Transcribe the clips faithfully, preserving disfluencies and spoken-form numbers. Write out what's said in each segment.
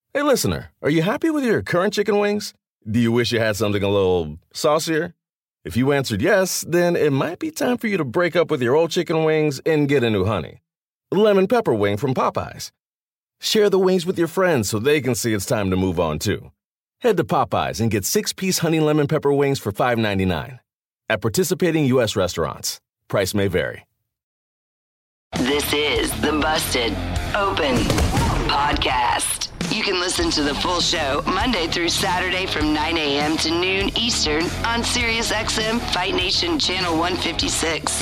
Hey, listener, are you happy with your current chicken wings? Do you wish you had something a little saucier? If you answered yes, then it might be time for you to break up with your old chicken wings and get a new honey. Lemon pepper wing from Popeyes. Share the wings with your friends so they can see it's time to move on, too. Head to Popeyes and get six-piece honey lemon pepper wings for five ninety-nine. At participating U S restaurants. Price may vary. This is the Busted Open Podcast. You can listen to the full show Monday through Saturday from nine a.m. to noon Eastern on SiriusXM Fight Nation Channel one fifty-six.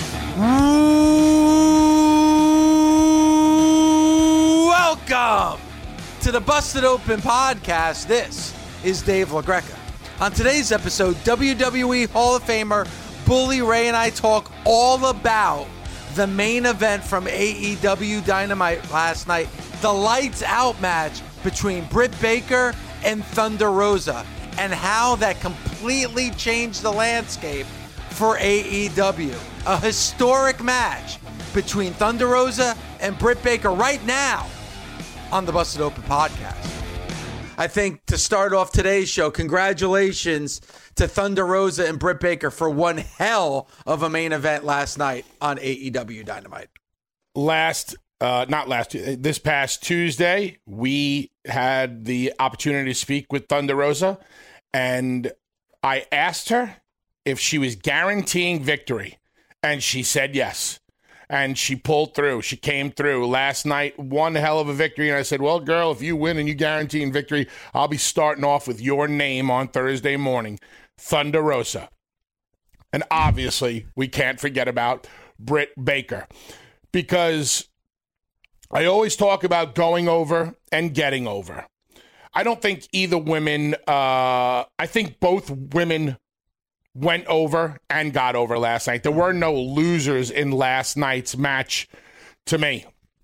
Welcome to the Busted Open Podcast. This is Dave LaGreca. On today's episode, W W E Hall of Famer Bully Ray and I talk all about the main event from A E W Dynamite last night, the Lights Out match between Britt Baker and Thunder Rosa, and how that completely changed the landscape for A E W. A historic match between Thunder Rosa and Britt Baker right now on the Busted Open Podcast. I think to start off today's show, congratulations to Thunder Rosa and Britt Baker for one hell of a main event last night on A E W Dynamite. Last Uh, not last, this past Tuesday, we had the opportunity to speak with Thunder Rosa, and I asked her if she was guaranteeing victory, and she said yes, and she pulled through. She came through last night, one hell of a victory, and I said, well, girl, if you win and you guaranteeing victory, I'll be starting off with your name on Thursday morning, Thunder Rosa. And obviously, we can't forget about Britt Baker, because I always talk about going over and getting over. I don't think either women, uh, I think both women went over and got over last night. There were no losers in last night's match to me.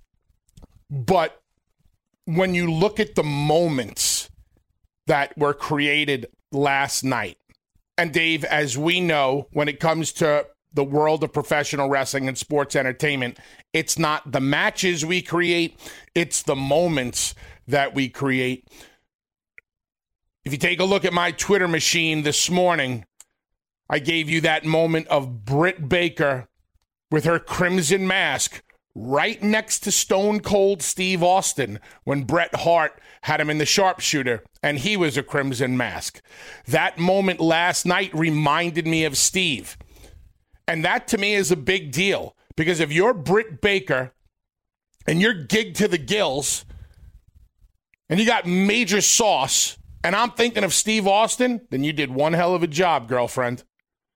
But when you look at the moments that were created last night, and Dave, as we know, when it comes to the world of professional wrestling and sports entertainment, it's not the matches we create, it's the moments that we create. If you take a look at my Twitter machine this morning, I gave you that moment of Britt Baker with her crimson mask right next to Stone Cold Steve Austin when Bret Hart had him in the sharpshooter and he was a crimson mask. That moment last night reminded me of Steve. And that, to me, is a big deal. Because if you're Britt Baker and you're gigged to the gills and you got major sauce, and I'm thinking of Steve Austin, then you did one hell of a job, girlfriend.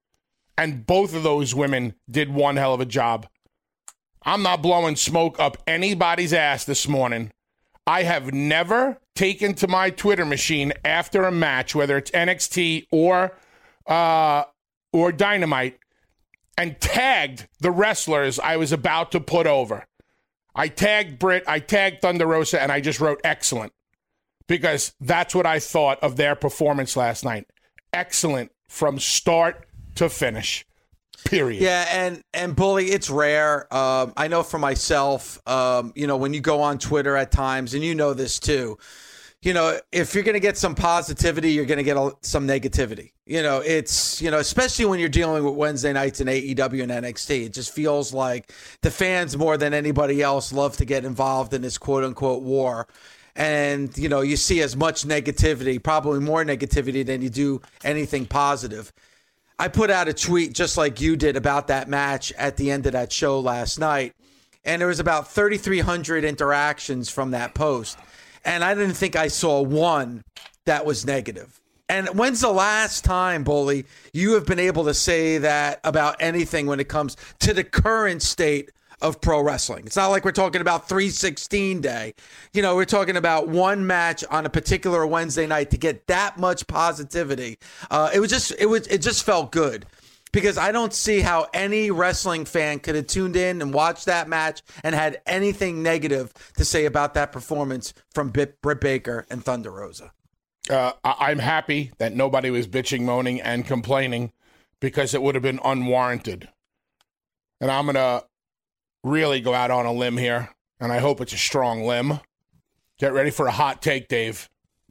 And both of those women did one hell of a job. I'm not blowing smoke up anybody's ass this morning. I have never taken to my Twitter machine after a match, whether it's N X T or uh, or Dynamite, and tagged the wrestlers I was about to put over. I tagged Britt, I tagged Thunder Rosa, and I just wrote excellent. Because that's what I thought of their performance last night. Excellent from start to finish. Period. Yeah, and, and Bully, it's rare. Um, I know for myself, um, you know, when you go on Twitter at times, and you know this too, you know, if you're going to get some positivity, you're going to get a, some negativity. You know, it's, you know, especially when you're dealing with Wednesday nights in A E W and N X T, it just feels like the fans more than anybody else love to get involved in this quote unquote war. And, you know, you see as much negativity, probably more negativity than you do anything positive. I put out a tweet just like you did about that match at the end of that show last night. And there was about thirty-three hundred interactions from that post. And I didn't think I saw one that was negative. And when's the last time, Bully, you have been able to say that about anything when it comes to the current state of pro wrestling? It's not like we're talking about three sixteen day. You know, we're talking about one match on a particular Wednesday night to get that much positivity. Uh, it was just, it was, it just felt good. Because I don't see how any wrestling fan could have tuned in and watched that match and had anything negative to say about that performance from Britt Baker and Thunder Rosa. Uh, I'm happy that nobody was bitching, moaning, and complaining, because it would have been unwarranted. And I'm going to really go out on a limb here, and I hope it's a strong limb. Get ready for a hot take, Dave.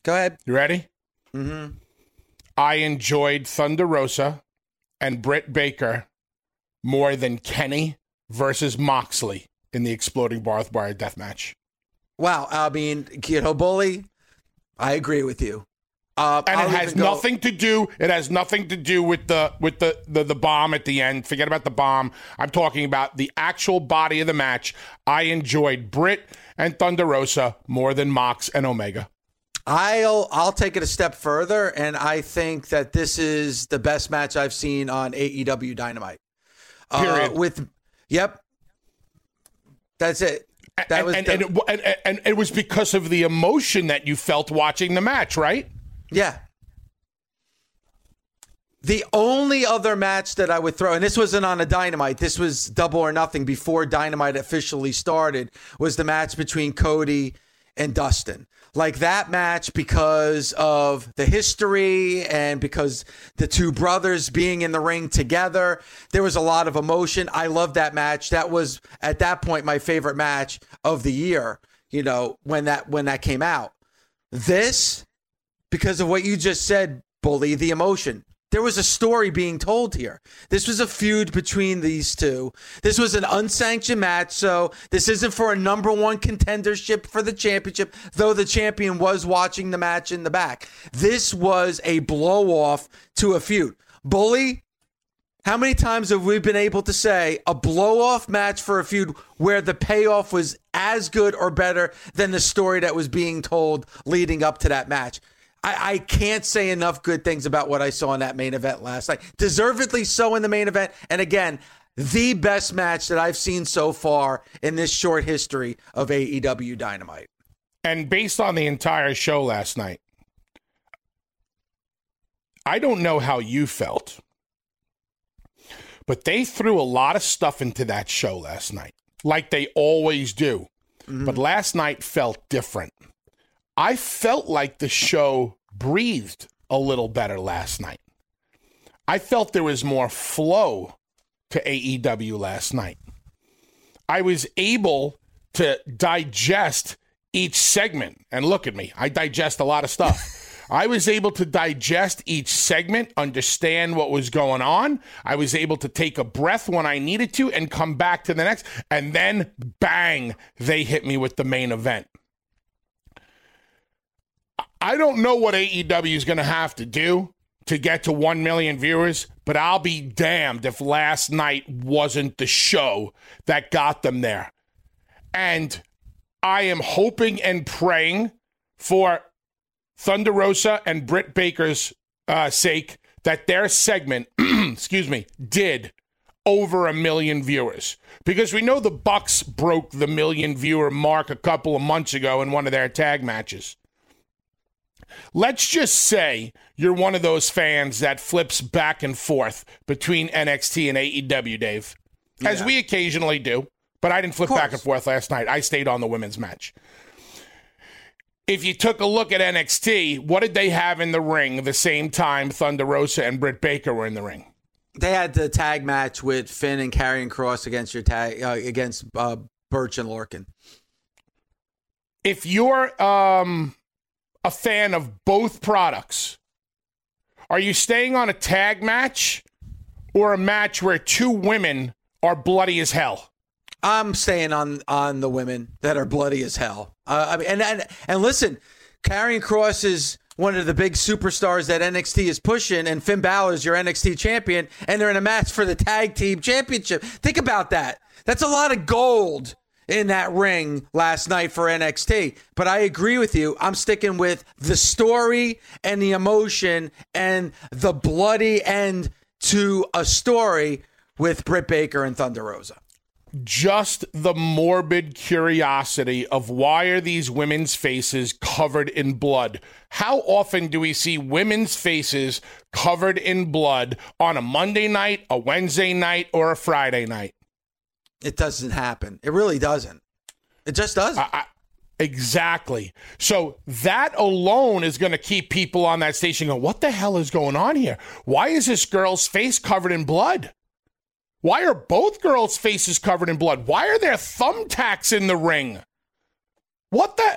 Go ahead. You ready? Mm-hmm. I enjoyed Thunder Rosa and Britt Baker more than Kenny versus Moxley in the Exploding Barbed Wire death match. Wow. I mean, you know, Bully, I agree with you. Uh, and I'll it has go- nothing to do. It has nothing to do with the with the, the the bomb at the end. Forget about the bomb. I'm talking about the actual body of the match. I enjoyed Britt and Thunder Rosa more than Mox and Omega. I'll I'll take it a step further, and I think that this is the best match I've seen on A E W Dynamite. Period. Uh, with yep, that's it. That and, was and, the, and, it, and, and it was because of the emotion that you felt watching the match, right? Yeah. The only other match that I would throw, and this wasn't on a Dynamite, this was Double or Nothing before Dynamite officially started, was the match between Cody and Dustin. Like that match, because of the history and because the two brothers being in the ring together, there was a lot of emotion. I loved that match. That was, at that point, my favorite match of the year, you know, when that when that came out. This, because of what you just said, Bully, the emotion. There was a story being told here. This was a feud between these two. This was an unsanctioned match, so this isn't for a number one contendership for the championship, though the champion was watching the match in the back. This was a blow-off to a feud. Bully, how many times have we been able to say a blow-off match for a feud where the payoff was as good or better than the story that was being told leading up to that match? I, I can't say enough good things about what I saw in that main event last night. Deservedly so in the main event. And again, the best match that I've seen so far in this short history of A E W Dynamite. And based on the entire show last night, I don't know how you felt, but they threw a lot of stuff into that show last night, like they always do. Mm-hmm. But last night felt different. I felt like the show breathed a little better last night. I felt there was more flow to A E W last night. I was able to digest each segment. And look at me, I digest a lot of stuff. I was able to digest each segment, understand what was going on. I was able to take a breath when I needed to and come back to the next. And then, bang, they hit me with the main event. I don't know what A E W is going to have to do to get to one million viewers, but I'll be damned if last night wasn't the show that got them there. And I am hoping and praying for Thunder Rosa and Britt Baker's uh, sake that their segment, excuse me, did over a million viewers. Because we know the Bucks broke the million viewer mark a couple of months ago in one of their tag matches. Let's just say you're one of those fans that flips back and forth between N X T and A E W, Dave, as yeah. we occasionally do. But I didn't flip back and forth last night. I stayed on the women's match. If you took a look at N X T, what did they have in the ring the same time Thunder Rosa and Britt Baker were in the ring? They had the tag match with Finn and Karrion Kross against your tag uh, against uh, Birch and Lorcan. If you're um, a fan of both products, are you staying on a tag match or a match where two women are bloody as hell? I'm staying on on the women that are bloody as hell. Uh, I mean, and, and and listen, Karrion Kross is one of the big superstars that N X T is pushing, and Finn Balor is your N X T champion, and they're in a match for the tag team championship. Think about that. That's a lot of gold in that ring last night for N X T. But I agree with you. I'm sticking with the story and the emotion and the bloody end to a story with Britt Baker and Thunder Rosa. Just the morbid curiosity of why are these women's faces covered in blood? How often do we see women's faces covered in blood on a Monday night, a Wednesday night, or a Friday night? It doesn't happen. It really doesn't. It just doesn't. I, I, exactly. So that alone is going to keep people on that station going, what the hell is going on here? Why is this girl's face covered in blood? Why are both girls' faces covered in blood? Why are there thumbtacks in the ring? What the?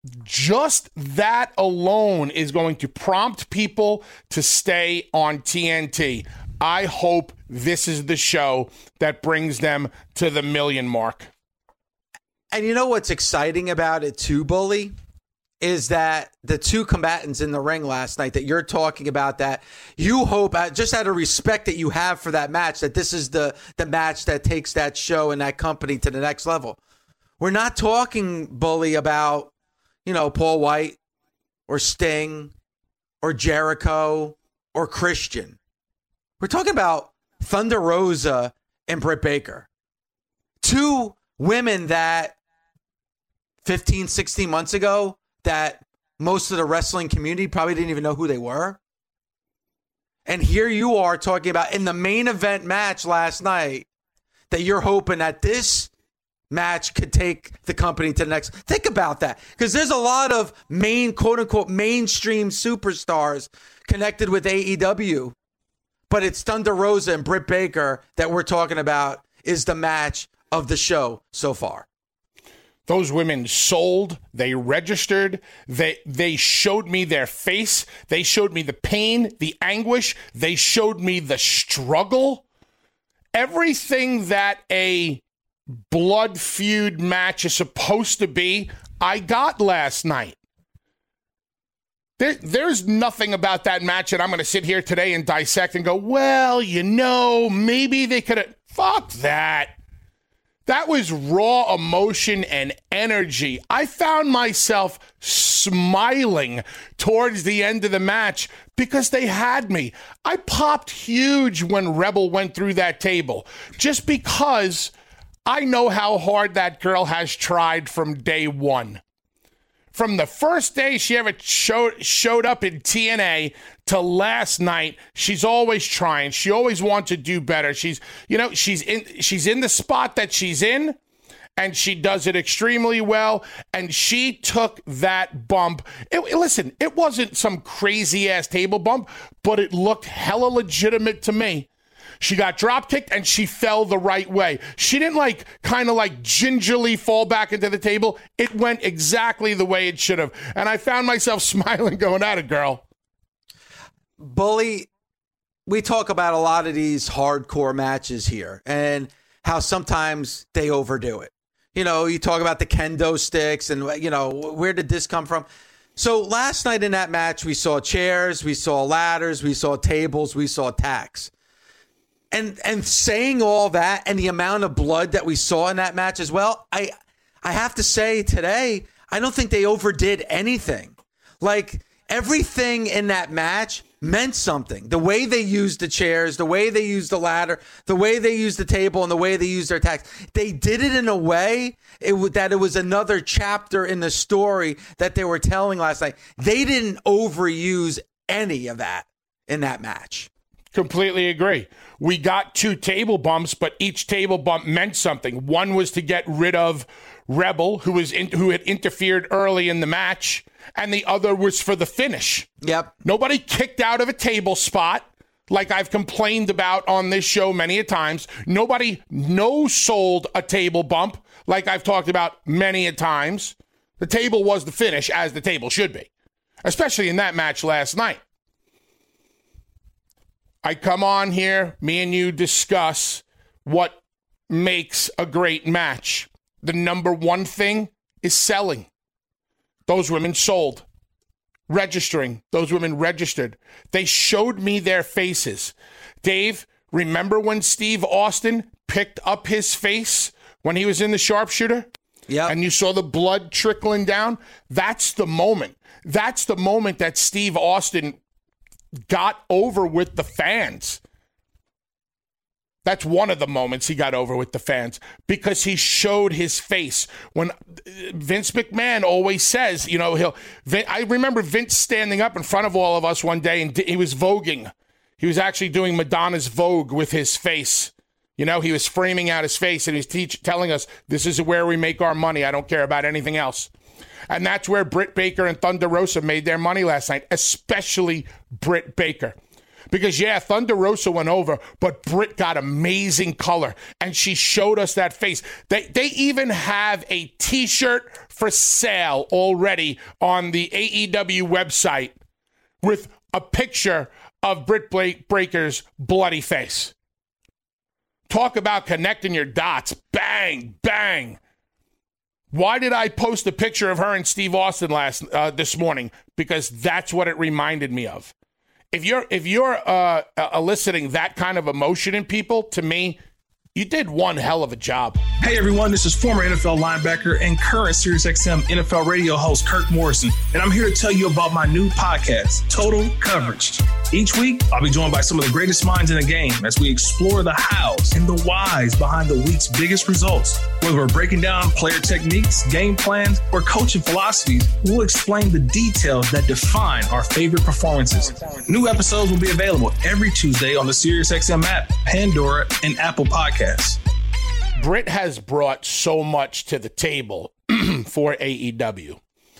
just that alone is going to prompt people to stay on T N T. I hope this is the show that brings them to the million mark. And you know what's exciting about it too, Bully, is that the two combatants in the ring last night that you're talking about, that you hope, just out of respect that you have for that match, that this is the, the match that takes that show and that company to the next level. We're not talking, Bully, about, you know, Paul White or Sting or Jericho or Christian. We're talking about Thunder Rosa and Britt Baker. Two women that fifteen, sixteen months ago, that most of the wrestling community probably didn't even know who they were. And here you are talking about in the main event match last night that you're hoping that this match could take the company to the next. Think about that, because there's a lot of main, quote unquote, mainstream superstars connected with A E W, but it's Thunder Rosa and Britt Baker that we're talking about is the match of the show so far. Those women sold, they registered, they they showed me their face, they showed me the pain, the anguish, they showed me the struggle. Everything that a blood feud match is supposed to be, I got last night. There, there's nothing about that match that I'm going to sit here today and dissect and go, well, you know, maybe they could have. Fuck that. That was raw emotion and energy. I found myself smiling towards the end of the match because they had me. I popped huge when Rebel went through that table, just because I know how hard that girl has tried from day one. From the first day she ever showed, showed up in T N A to last night, she's always trying. She always wants to do better. She's, you know, she's in, she's in the spot that she's in, and she does it extremely well. And she took that bump. It, listen, it wasn't some crazy ass table bump, but it looked hella legitimate to me. She got drop kicked and she fell the right way. She didn't like kind of like gingerly fall back into the table. It went exactly the way it should have. And I found myself smiling going at it, girl. Bully, we talk about a lot of these hardcore matches here and how sometimes they overdo it. You know, you talk about the kendo sticks and, you know, where did this come from? So last night in that match, we saw chairs, we saw ladders, we saw tables, we saw tacks. And and saying all that and the amount of blood that we saw in that match as well, I I have to say today, I don't think they overdid anything. Like, everything in that match meant something. The way they used the chairs, the way they used the ladder, the way they used the table, and the way they used their attacks. They did it in a way it w- that it was another chapter in the story that they were telling last night. They didn't overuse any of that in that match. Completely agree. We got two table bumps, but each table bump meant something. One was to get rid of Rebel, who was in, who had interfered early in the match, and the other was for the finish. Yep. Nobody kicked out of a table spot, like I've complained about on this show many a times. Nobody no-sold a table bump, like I've talked about many a times. The table was the finish, as the table should be, especially in that match last night. I come on here, me and you discuss what makes a great match. The number one thing is selling. Those women sold. Registering. Those women registered. They showed me their faces. Dave, remember when Steve Austin picked up his face when he was in the sharpshooter? Yeah. And you saw the blood trickling down? That's the moment. That's the moment that Steve Austin got over with the fans. That's one of the moments he got over with the fans, because he showed his face. When Vince McMahon always says, you know, he'll, I remember Vince standing up in front of all of us one day and he was voguing. He was actually doing Madonna's Vogue with his face. You know, he was framing out his face and he's teach, telling us, this is where we make our money. I don't care about anything else. And that's where Britt Baker and Thunder Rosa made their money last night, especially Britt Baker. Because, yeah, Thunder Rosa went over, but Britt got amazing color, and she showed us that face. They they even have a T-shirt for sale already on the A E W website with a picture of Britt Baker's bloody face. Talk about connecting your dots. Bang, bang. Why did I post a picture of her and Steve Austin last uh, this morning? Because that's what it reminded me of. If you're if you're uh, eliciting that kind of emotion in people, to me, you did one hell of a job. Hey everyone, this is former N F L linebacker and current SiriusXM N F L radio host Kirk Morrison, and I'm here to tell you about my new podcast, Total Coverage. Each week, I'll be joined by some of the greatest minds in the game as we explore the hows and the whys behind the week's biggest results. Whether we're breaking down player techniques, game plans, or coaching philosophies, we'll explain the details that define our favorite performances. New episodes will be available every Tuesday on the SiriusXM app, Pandora, and Apple Podcasts. Britt has brought so much to the table for A E W.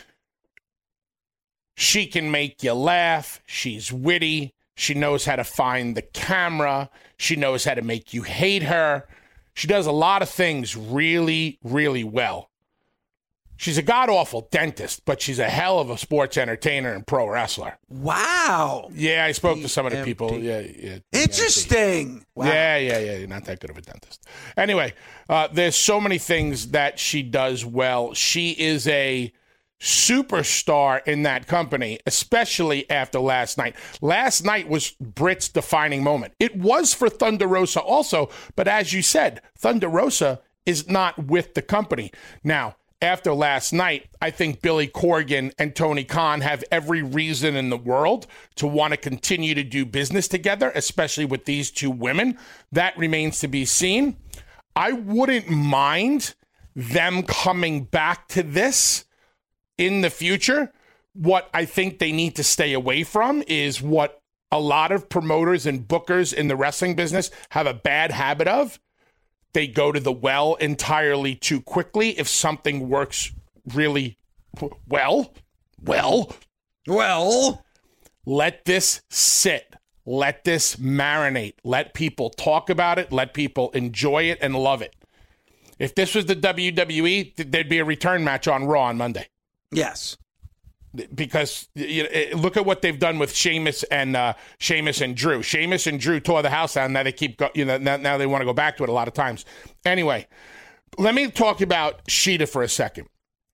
She can make you laugh. She's witty. She knows how to find the camera. She knows how to make you hate her. She does a lot of things really, really well. She's a god-awful dentist, but she's a hell of a sports entertainer and pro wrestler. Wow. Yeah, I spoke to some of the people. Yeah, yeah. Interesting. Wow. Yeah, yeah, yeah. You're not that good of a dentist. Anyway, uh, there's so many things that she does well. She is a superstar in that company, especially after last night. Last night was Britt's defining moment. It was for Thunder Rosa also, but as you said, Thunder Rosa is not with the company. Now, after last night, I think Billy Corgan and Tony Khan have every reason in the world to want to continue to do business together, especially with these two women. That remains to be seen. I wouldn't mind them coming back to this in the future. What I think they need to stay away from is what a lot of promoters and bookers in the wrestling business have a bad habit of. They go to the well entirely too quickly if something works really well. Well, well, let this sit. Let this marinate. Let people talk about it. Let people enjoy it and love it. If this was the W W E, there'd be a return match on Raw on Monday. Yes. Because you know, look at what they've done with Sheamus and uh, Sheamus and Drew. Sheamus and Drew tore the house down. Now they keep, go, you know, now, now they want to go back to it a lot of times. Anyway, let me talk about Shida for a second.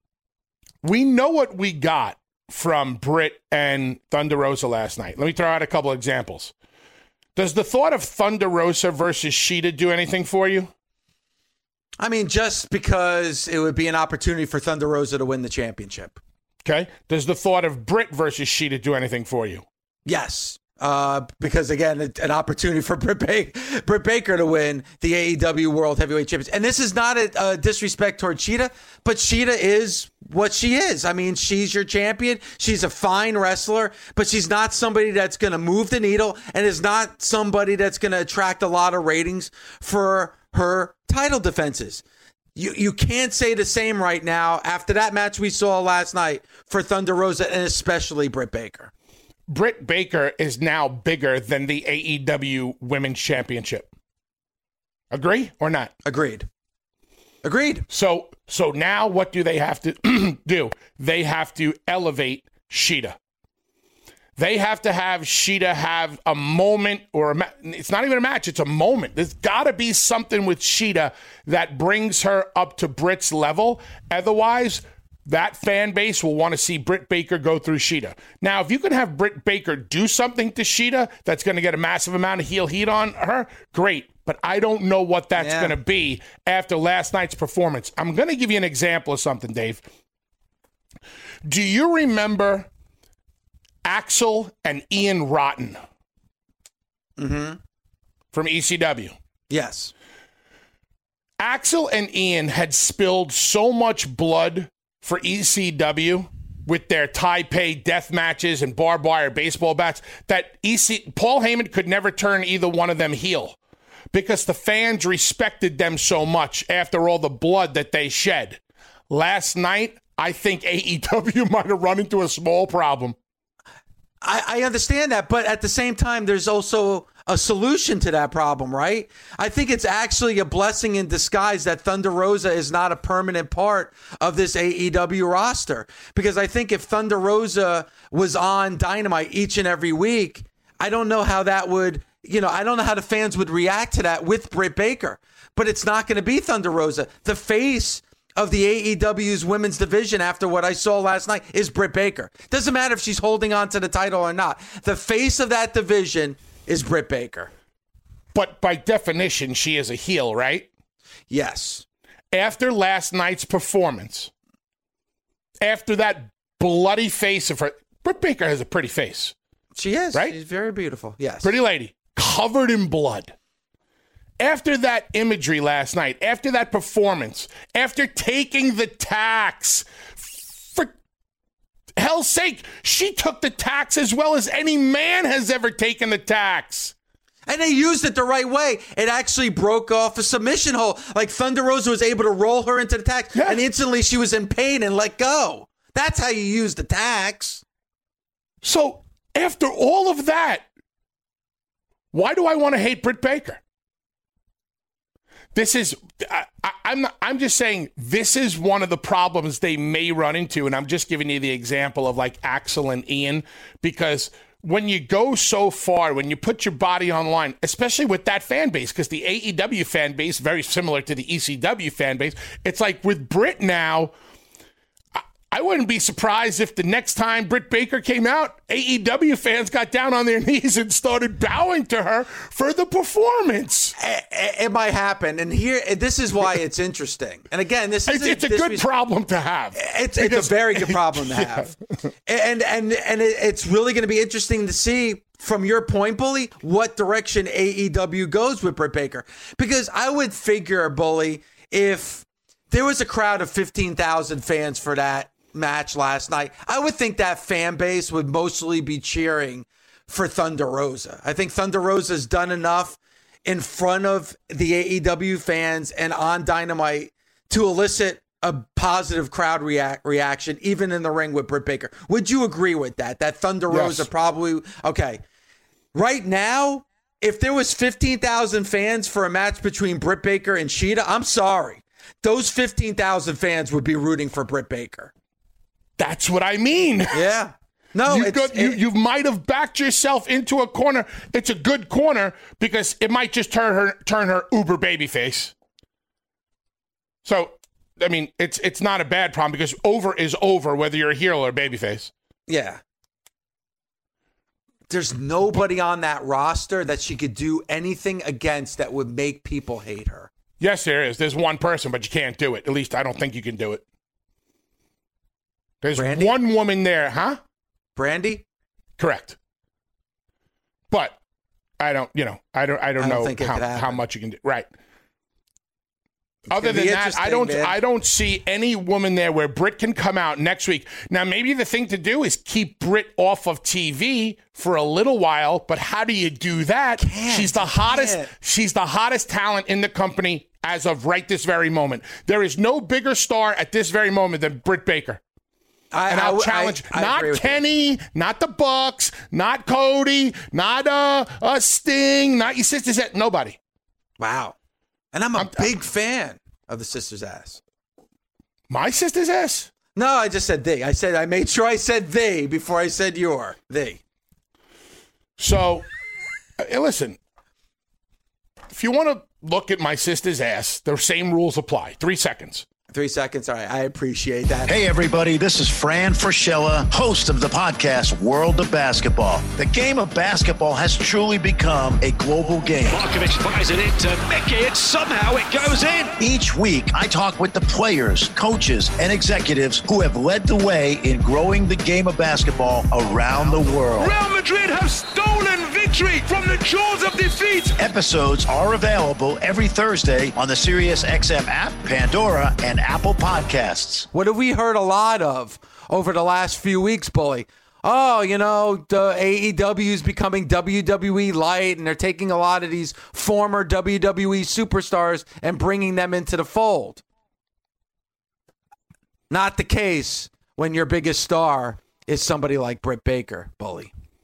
We know what we got from Britt and Thunder Rosa last night. Let me throw out a couple examples. Does the thought of Thunder Rosa versus Shida do anything for you? I mean, just because it would be an opportunity for Thunder Rosa to win the championship. Okay. Does the thought of Britt versus Shida do anything for you? Yes. Uh, because, again, an opportunity for Britt, ba- Britt Baker to win the A E W World Heavyweight Championship. And this is not a, a disrespect toward Shida, but Shida is what she is. I mean, she's your champion. She's a fine wrestler, but she's not somebody that's going to move the needle and is not somebody that's going to attract a lot of ratings for her title defenses. You you can't say the same right now after that match we saw last night for Thunder Rosa and especially Britt Baker. Britt Baker is now bigger than the A E W Women's Championship. Agree or not? Agreed. Agreed. So so now what do they have to do? They have to elevate Shida. They have to have Shida have a moment, or a ma- it's not even a match, it's a moment. There's got to be something with Shida that brings her up to Britt's level. Otherwise, that fan base will want to see Britt Baker go through Shida. Now, if you can have Britt Baker do something to Shida that's going to get a massive amount of heel heat on her, great. But I don't know what that's yeah. going to be after last night's performance. I'm going to give you an example of something, Dave. Do you remember Axel and Ian Rotten mm-hmm. from E C W? Yes. Axel and Ian had spilled so much blood for E C W with their Taipei death matches and barbed wire baseball bats that E C Paul Heyman could never turn either one of them heel because the fans respected them so much after all the blood that they shed. Last night, I think A E W might have run into a small problem. I, I understand that, but at the same time, there's also a solution to that problem, right? I think it's actually a blessing in disguise that Thunder Rosa is not a permanent part of this A E W roster. Because I think if Thunder Rosa was on Dynamite each and every week, I don't know how that would, you know, I don't know how the fans would react to that with Britt Baker. But it's not going to be Thunder Rosa. The face of the A E W's women's division after what I saw last night is Britt Baker. Doesn't matter if she's holding on to the title or not. The face of that division is Britt Baker. But by definition, she is a heel, right? Yes. After last night's performance, after that bloody face of her, Britt Baker has a pretty face. She is. Right? She's very beautiful. Yes. Pretty lady. Covered in blood. After that imagery last night, after that performance, after taking the tax, for hell's sake, she took the tax as well as any man has ever taken the tax. And they used it the right way. It actually broke off a submission hold. Like Thunder Rosa was able to roll her into the tax, yeah. and instantly she was in pain and let go. That's how you use the tax. So after all of that, why do I want to hate Britt Baker? This is, I, I, I'm not, I'm just saying this is one of the problems they may run into. And I'm just giving you the example of like Axel and Ian, because when you go so far, when you put your body on the line, especially with that fan base, because the A E W fan base, very similar to the E C W fan base, it's like with Britt now, I wouldn't be surprised if the next time Britt Baker came out, A E W fans got down on their knees and started bowing to her for the performance. It might happen, and here, this is why it's interesting. And again, this is it's, it's a good was, problem to have. It's because, it's a very good problem to have, yeah. and and and it's really going to be interesting to see from your point, Bully, what direction A E W goes with Britt Baker. Because I would figure, Bully, if there was a crowd of fifteen thousand fans for that match last night, I would think that fan base would mostly be cheering for Thunder Rosa. I think Thunder Rosa's done enough in front of the A E W fans and on Dynamite to elicit a positive crowd react reaction, even in the ring with Britt Baker. Would you agree with that? That Thunder yes. Rosa probably, okay. Right now, if there was fifteen thousand fans for a match between Britt Baker and Shida, I'm sorry. Those fifteen thousand fans would be rooting for Britt Baker. That's what I mean. Yeah. No, you, it's, got, you, it, you might have backed yourself into a corner. It's a good corner because it might just turn her turn her uber babyface. So, I mean, it's it's not a bad problem because over is over whether you're a heel or a babyface. Yeah. There's nobody on that roster that she could do anything against that would make people hate her. Yes, there is. There's one person, but you can't do it. At least I don't think you can do it. There's Brandy? One woman there, huh? Brandy? Correct. But I don't, you know, I don't, I don't, I don't know how, how much you can do. Right. It's Other than that, I don't, man. I don't see any woman there where Britt can come out next week. Now, maybe the thing to do is keep Britt off of T V for a little while. But how do you do that? Can't, she's the hottest. Can't. She's the hottest talent in the company as of right this very moment. There is no bigger star at this very moment than Britt Baker. I, and I'll I, challenge I, I not Kenny, not the Bucks, not Cody, not uh, uh Sting, not your sister's ass, nobody. Wow. And I'm a I'm, big I'm, fan of the sister's ass. My sister's ass? No, I just said they. I said I made sure I said they before I said your. They. So, uh, listen, if you want to look at my sister's ass, the same rules apply. Three seconds. Three seconds. All right. I appreciate that. Hey, everybody. This is Fran Fraschilla, host of the podcast World of Basketball. The game of basketball has truly become a global game. Markovic fires it into Mickey, and somehow it goes in. Each week, I talk with the players, coaches, and executives who have led the way in growing the game of basketball around the world. Real Madrid have stolen victory from the jaws of defeat. Episodes are available every Thursday on the SiriusXM app, Pandora, and Apple Podcasts. What have we heard a lot of over the last few weeks, Bully? Oh, you know, the A E W is becoming W W E light, and they're taking a lot of these former W W E superstars and bringing them into the fold. Not the case when your biggest star is somebody like Britt Baker, Bully.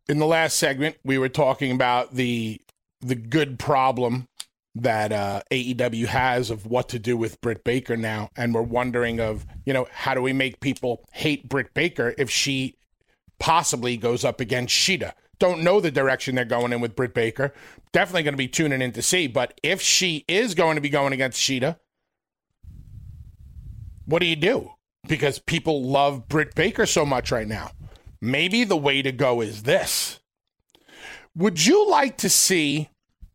in the last segment, we were talking about the the good problem that uh, A E W has of what to do with Britt Baker now, and we're wondering of, you know, how do we make people hate Britt Baker if she possibly goes up against Shida? Don't know the direction they're going in with Britt Baker. Definitely going to be tuning in to see, but if she is going to be going against Shida, what do you do? Because people love Britt Baker so much right now. Maybe the way to go is this. Would you like to see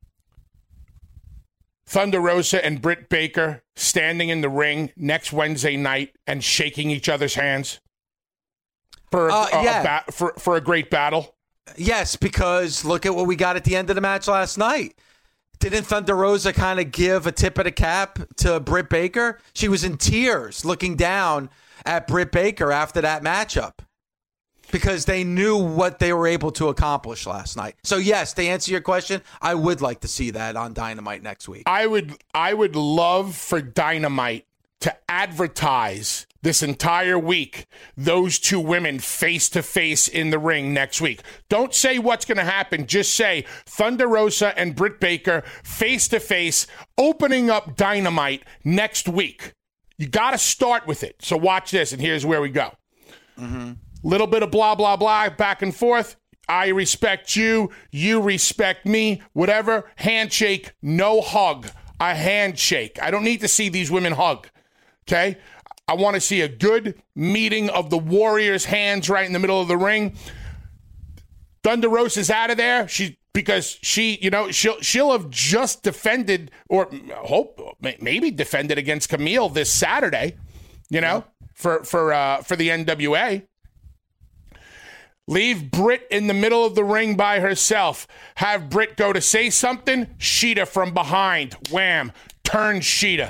Thunder Rosa and Britt Baker standing in the ring next Wednesday night and shaking each other's hands for a, uh, yeah. a ba- for for a great battle? Yes, because look at what we got at the end of the match last night. Didn't Thunder Rosa kind of give a tip of the cap to Britt Baker? She was in tears looking down at Britt Baker after that matchup because they knew what they were able to accomplish last night. So yes, to answer your question, I would like to see that on Dynamite next week. I would I would love for Dynamite to advertise this entire week those two women face to face in the ring next week. Don't say what's going to happen. Just say Thunder Rosa and Britt Baker face to face opening up Dynamite next week. You got to start with it. So watch this, and here's where we go. Mm-hmm. Little bit of blah, blah, blah, back and forth. I respect you. You respect me. Whatever. Handshake, no hug. A handshake. I don't need to see these women hug. Okay? I want to see a good meeting of the Warriors' hands right in the middle of the ring. Thunder Rosa's out of there. She because she, you know, she'll she'll have just defended or hope maybe defended against Camille this Saturday, you know, yeah. for for uh, for the N W A. Leave Britt in the middle of the ring by herself. Have Britt go to say something. Shida from behind. Wham. Turn Shida.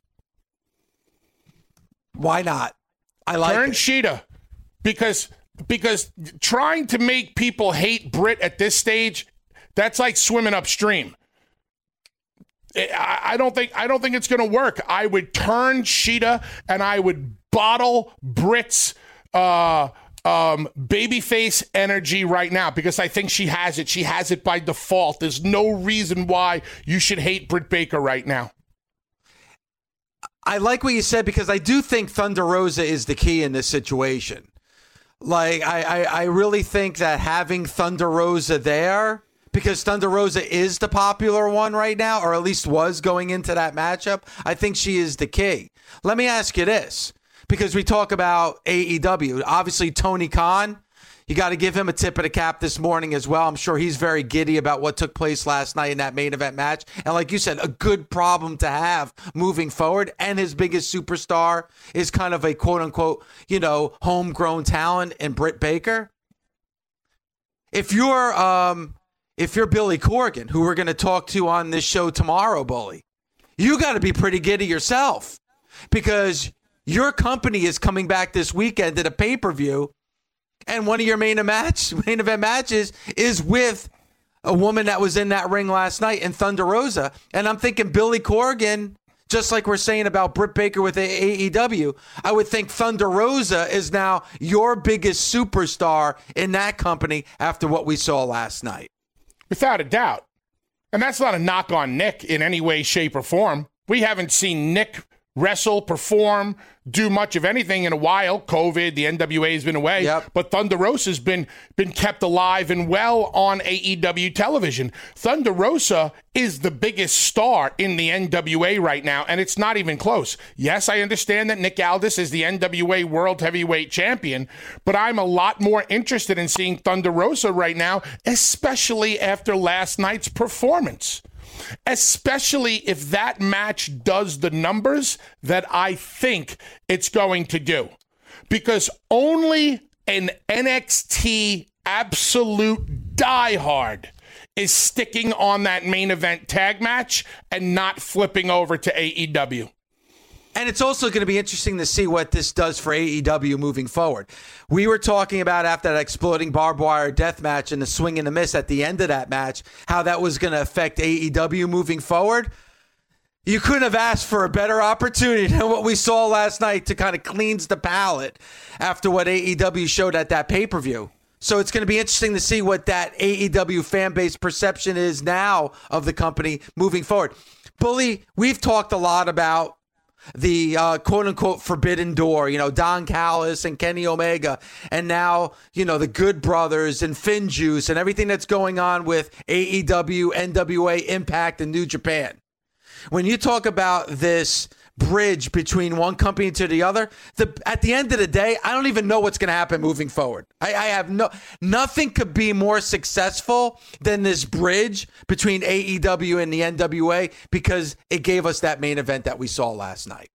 Why not? I like Turn it. Shida. Because because trying to make people hate Britt at this stage, that's like swimming upstream. I, I don't think I don't think it's going to work. I would turn Shida and I would bottle Britt's uh Um, babyface energy right now because I think she has it. She has it by default. There's no reason why you should hate Britt Baker right now. I like what you said because I do think Thunder Rosa is the key in this situation. Like, I, I, I really think that having Thunder Rosa there, because Thunder Rosa is the popular one right now, or at least was going into that matchup, I think she is the key. Let me ask you this. Because we talk about A E W. Obviously, Tony Khan, you got to give him a tip of the cap this morning as well. I'm sure he's very giddy about what took place last night in that main event match. And like you said, a good problem to have moving forward. And his biggest superstar is kind of a quote-unquote, you know, homegrown talent in Britt Baker. If you're, um, if you're Billy Corgan, who we're going to talk to on this show tomorrow, Bully, you got to be pretty giddy yourself. Because your company is coming back this weekend at a pay-per-view, and one of your main match, main event matches is with a woman that was in that ring last night in Thunder Rosa. And I'm thinking Billy Corgan, just like we're saying about Britt Baker with A E W, I would think Thunder Rosa is now your biggest superstar in that company after what we saw last night. Without a doubt. And that's not a knock on Nick in any way, shape, or form. We haven't seen Nick wrestle, perform, do much of anything in a while. COVID, the N W A has been away. Yep. But Thunder Rosa's been been kept alive and well on A E W television. Thunder Rosa is the biggest star in the N W A right now, and it's not even close. Yes, I understand that Nick Aldis is the N W A World Heavyweight Champion, but I'm a lot more interested in seeing Thunder Rosa right now, especially after last night's performance. Especially if that match does the numbers that I think it's going to do. Because only an N X T absolute diehard is sticking on that main event tag match and not flipping over to A E W. And it's also going to be interesting to see what this does for A E W moving forward. We were talking about after that exploding barbed wire death match and the swing and the miss at the end of that match, how that was going to affect A E W moving forward. You couldn't have asked for a better opportunity than what we saw last night to kind of cleanse the palate after what A E W showed at that pay-per-view. So it's going to be interesting to see what that A E W fan base perception is now of the company moving forward. Bully, we've talked a lot about the uh, quote-unquote forbidden door, you know, Don Callis and Kenny Omega, and now, you know, the Good Brothers and FinJuice and everything that's going on with A E W, N W A, Impact, and New Japan. When you talk about this bridge between one company to the other, the at the end of the day, I don't even know what's going to happen moving forward. I, I have no nothing could be more successful than this bridge between A E W and the N W A, because it gave us that main event that we saw last night.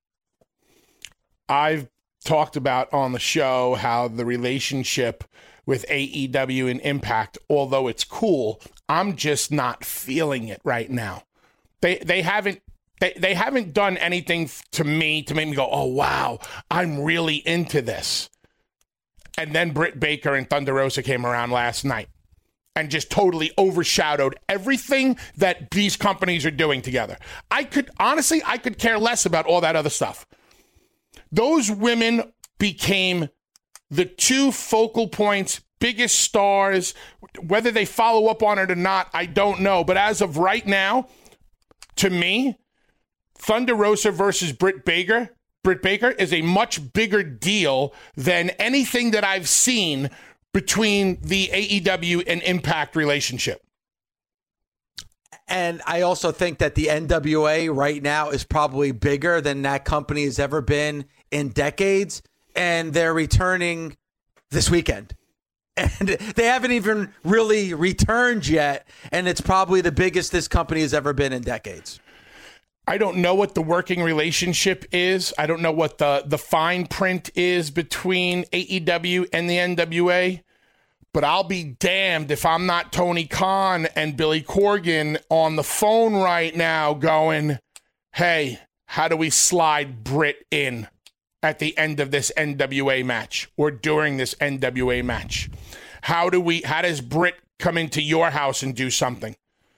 I've talked about on the show how the relationship with A E W and Impact, although it's cool, I'm just not feeling it right now. They they haven't They they haven't done anything to me to make me go, oh, wow, I'm really into this. And then Britt Baker and Thunder Rosa came around last night and just totally overshadowed everything that these companies are doing together. I could, honestly, I could care less about all that other stuff. Those women became the two focal points, biggest stars. Whether they follow up on it or not, I don't know. But as of right now, to me, Thunder Rosa versus Britt Baker, Britt Baker is a much bigger deal than anything that I've seen between the A E W and Impact relationship. And I also think that the N W A right now is probably bigger than that company has ever been in decades. And they're returning this weekend. And they haven't even really returned yet. And it's probably the biggest this company has ever been in decades. I don't know what the working relationship is. I don't know what the, the fine print is between A E W and the N W A. But I'll be damned if I'm not Tony Khan and Billy Corgan on the phone right now going, hey, how do we slide Britt in at the end of this N W A match or during this N W A match? How do we, how does Britt come into your house and do something?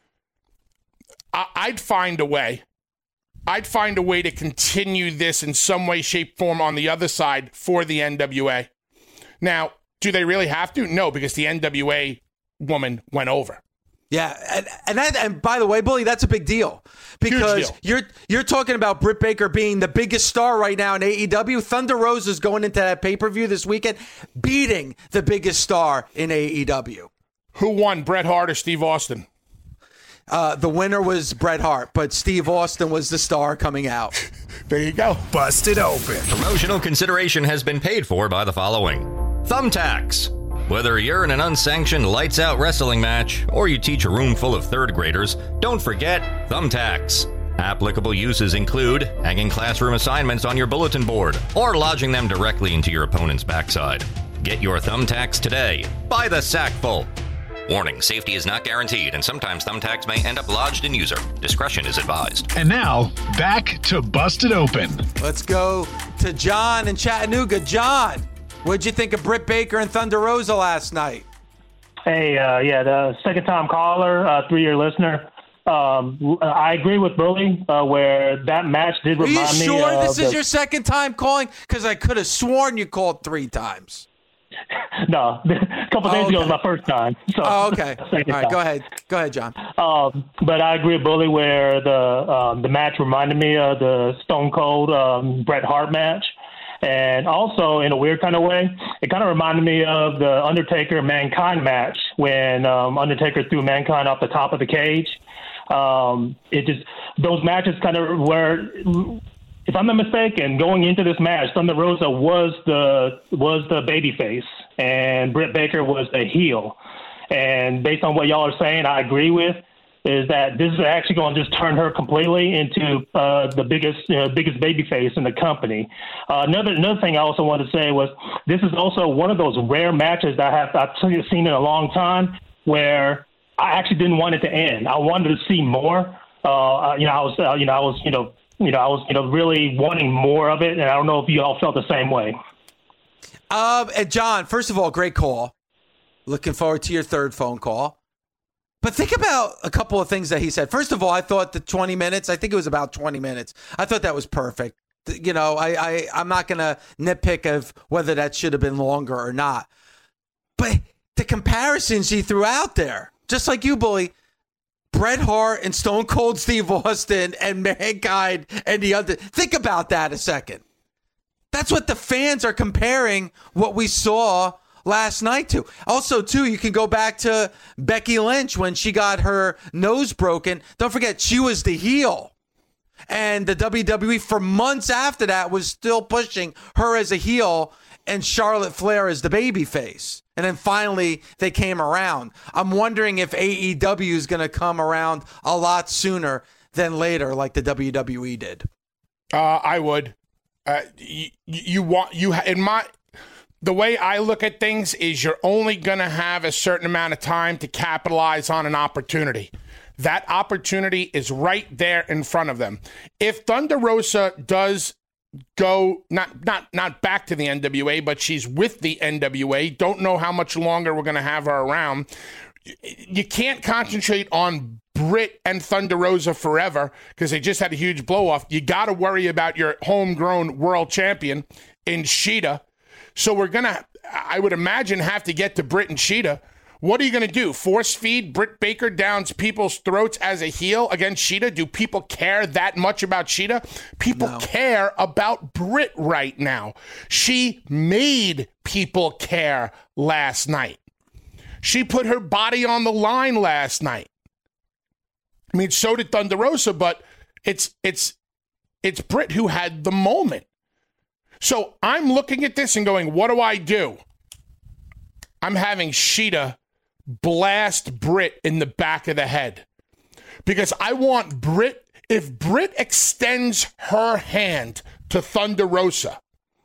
I, I'd find a way. I'd find a way to continue this in some way, shape, form on the other side for the N W A. Now, do they really have to? No, because the N W A woman went over. Yeah, and and, that, and by the way, Bully, that's a big deal because deal. you're you're talking about Britt Baker being the biggest star right now in A E W. Thunder Rosa is going into that pay-per-view this weekend, beating the biggest star in A E W. Who won, Bret Hart or Steve Austin? Uh, the winner was Bret Hart, but Steve Austin was the star coming out. There you go. Busted open. Promotional consideration has been paid for by the following. Thumbtacks. Whether you're in an unsanctioned lights-out wrestling match or you teach a room full of third graders, don't forget Thumbtacks. Applicable uses include hanging classroom assignments on your bulletin board or lodging them directly into your opponent's backside. Get your Thumbtacks today. By the sackful. Warning, safety is not guaranteed, and sometimes thumbtacks may end up lodged in user. Discretion is advised. And now, back to Busted Open. Let's go to John in Chattanooga. John, what'd you think of Britt Baker and Thunder Rosa last night? Hey, uh, yeah, the second-time caller, uh, three-year listener. Um, I agree with Bully, uh, where that match did remind me of... Are you sure uh, this is the... your second time calling? Because I could have sworn you called three times. No, a couple oh, days okay. ago was my first time. So oh, okay. All right, time. go ahead. Go ahead, John. Um, but I agree with Bully where the um, the match reminded me of the Stone Cold um, Bret Hart match. And also, in a weird kind of way, it kind of reminded me of the Undertaker-Mankind match when um, Undertaker threw Mankind off the top of the cage. Um, it just those matches kind of were... If I'm not mistaken, going into this match, Thunder Rosa was the was the babyface, and Britt Baker was the heel. And based on what y'all are saying, I agree with, is that this is actually going to just turn her completely into uh, the biggest uh, biggest babyface in the company. Uh, another another thing I also wanted to say was this is also one of those rare matches that I have I've seen in a long time where I actually didn't want it to end. I wanted to see more. Uh, you know, I was uh, you know I was you know. You know, I was, you know, really wanting more of it, and I don't know if you all felt the same way. Um, and John, first of all, great call. Looking forward to your third phone call. But think about a couple of things that he said. First of all, I thought the twenty minutes, I think it was about twenty minutes. I thought that was perfect. You know, I, I, I'm not going to nitpick of whether that should have been longer or not. But the comparisons he threw out there, just like you, Bully, Bret Hart and Stone Cold Steve Austin and Mankind and the other. Think about that a second. That's what the fans are comparing what we saw last night to. Also, too, you can go back to Becky Lynch when she got her nose broken. Don't forget, she was the heel. And the W W E for months after that was still pushing her as a heel and Charlotte Flair as the babyface. And then finally, they came around. I'm wondering if A E W is going to come around a lot sooner than later, like the W W E did. Uh, I would. Uh, you, you want you in my the way I look at things is you're only going to have a certain amount of time to capitalize on an opportunity. That opportunity is right there in front of them. If Thunder Rosa does go not not not back to the N W A, but she's with the N W A, don't know how much longer we're going to have her around. You can't concentrate on Britt and Thunder Rosa forever because they just had a huge blow off. You got to worry about your homegrown world champion in Shida. So we're going to, I would imagine, have to get to Britt and Shida. What are you going to do? Force feed Britt Baker down people's throats as a heel against Shida? Do people care that much about Shida? People no. care about Britt right now. She made people care last night. She put her body on the line last night. I mean, so did Thunder Rosa, but it's it's it's Britt who had the moment. So I'm looking at this and going, what do I do? I'm having Shida blast Britt in the back of the head. Because I want Britt, if Britt extends her hand to Thunder Rosa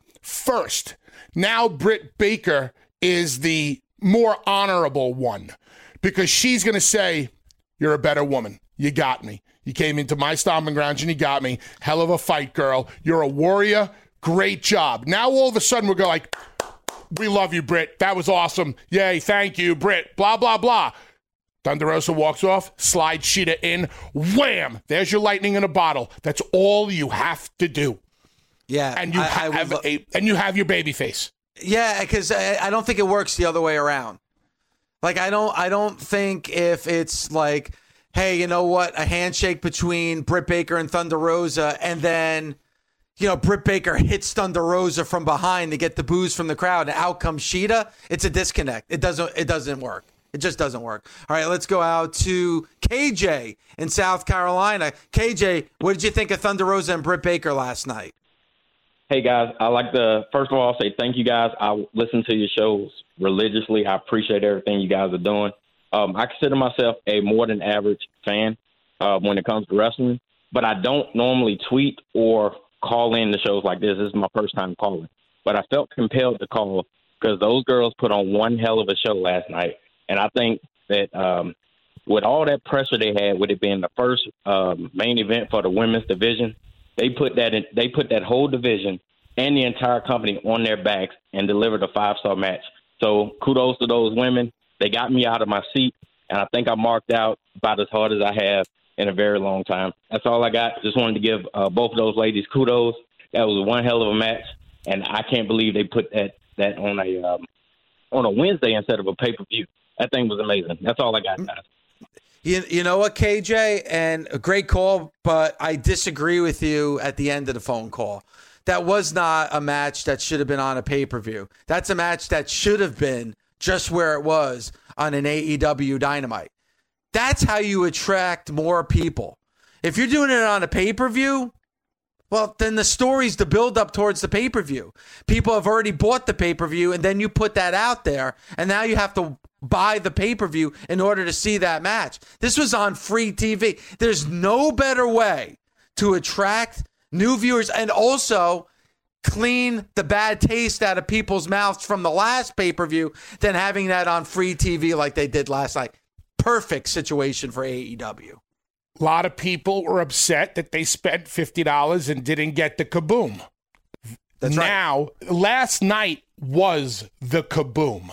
first, now Britt Baker is the more honorable one. Because she's going to say, you're a better woman. You got me. You came into my stomping grounds and you got me. Hell of a fight, girl. You're a warrior. Great job. Now all of a sudden we'll go like, we love you, Britt. That was awesome. Yay, thank you, Britt. Blah, blah, blah. Thunder Rosa walks off, slides Shida in. Wham! There's your lightning in a bottle. That's all you have to do. Yeah. And you I, have I would, a, and you have your baby face. Yeah, because I, I don't think it works the other way around. Like, I don't I don't think if it's like, hey, you know what, a handshake between Britt Baker and Thunder Rosa, and then, you know, Britt Baker hits Thunder Rosa from behind to get the boos from the crowd, and out comes Shida, it's a disconnect. It doesn't it doesn't work. It just doesn't work. All right, let's go out to K J in South Carolina. K J, what did you think of Thunder Rosa and Britt Baker last night? Hey, guys, I like to, first of all, say thank you, guys. I listen to your shows religiously. I appreciate everything you guys are doing. Um, I consider myself a more than average fan uh, when it comes to wrestling, but I don't normally tweet or call in the shows like this. This is my first time calling. But I felt compelled to call because those girls put on one hell of a show last night. And I think that um, with all that pressure they had, with it being the first um, main event for the women's division, they put that in, they put that whole division and the entire company on their backs and delivered a five-star match. So kudos to those women. They got me out of my seat, and I think I marked out about as hard as I have in a very long time. That's all I got. Just wanted to give uh, both of those ladies kudos. That was one hell of a match, and I can't believe they put that that on a um, on a Wednesday instead of a pay-per-view. That thing was amazing. That's all I got, guys. You, you know what, K J? And a great call, but I disagree with you at the end of the phone call. That was not a match that should have been on a pay-per-view. That's a match that should have been just where it was on an A E W Dynamite. That's how you attract more people. If you're doing it on a pay-per-view, well, then the story's the build-up towards the pay-per-view. People have already bought the pay-per-view, and then you put that out there, and now you have to buy the pay-per-view in order to see that match. This was on free T V. There's no better way to attract new viewers and also clean the bad taste out of people's mouths from the last pay-per-view than having that on free T V like they did last night. Perfect situation for A E W. A lot of people were upset that they spent fifty dollars and didn't get the kaboom. That's right. Now, last night was the kaboom.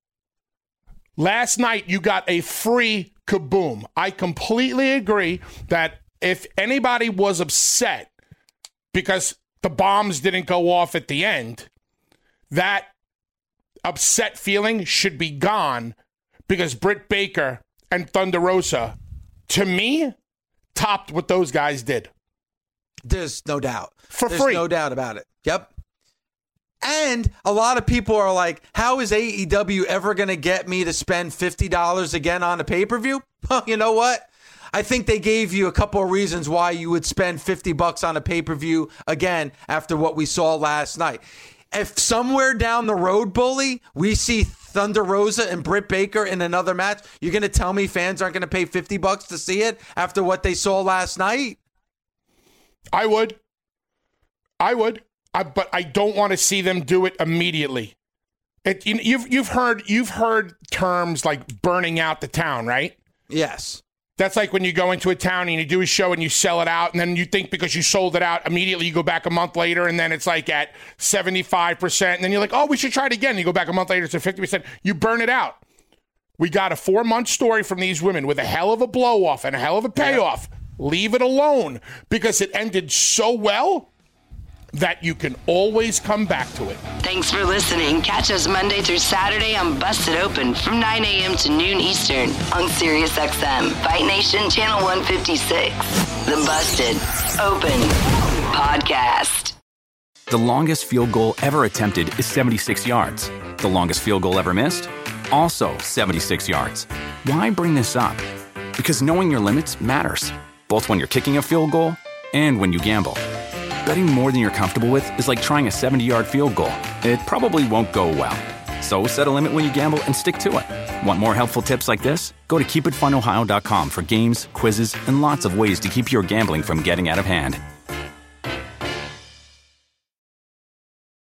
Last night, you got a free kaboom. I completely agree that if anybody was upset because the bombs didn't go off at the end, that upset feeling should be gone because Britt Baker and Thunder Rosa, to me, topped what those guys did. There's no doubt. For There's free. no doubt about it. Yep. And a lot of people are like, how is A E W ever going to get me to spend fifty dollars again on a pay-per-view? Well, you know what? I think they gave you a couple of reasons why you would spend fifty bucks on a pay-per-view again after what we saw last night. If somewhere down the road, Bully, we see Thunder Rosa and Britt Baker in another match, you're going to tell me fans aren't going to pay fifty bucks to see it after what they saw last night? I would. I would. I, but I don't want to see them do it immediately. It, you, you've you've heard you've heard terms like burning out the town, right? Yes. That's like when you go into a town and you do a show and you sell it out, and then you think because you sold it out, immediately you go back a month later, and then it's like at seventy-five percent, and then you're like, oh, we should try it again. And you go back a month later, it's at fifty percent. You burn it out. We got a four-month story from these women with a hell of a blow-off and a hell of a payoff. Yeah. Leave it alone because it ended so well that you can always come back to it. Thanks for listening. Catch us Monday through Saturday on Busted Open from nine a.m. to noon Eastern on Sirius X M, Fight Nation Channel one fifty-six. The Busted Open Podcast. The longest field goal ever attempted is seventy-six yards. The longest field goal ever missed? Also seventy-six yards. Why bring this up? Because knowing your limits matters, both when you're kicking a field goal and when you gamble. Betting more than you're comfortable with is like trying a seventy-yard field goal. It probably won't go well. So set a limit when you gamble and stick to it. Want more helpful tips like this? Go to keep it fun ohio dot com for games, quizzes, and lots of ways to keep your gambling from getting out of hand.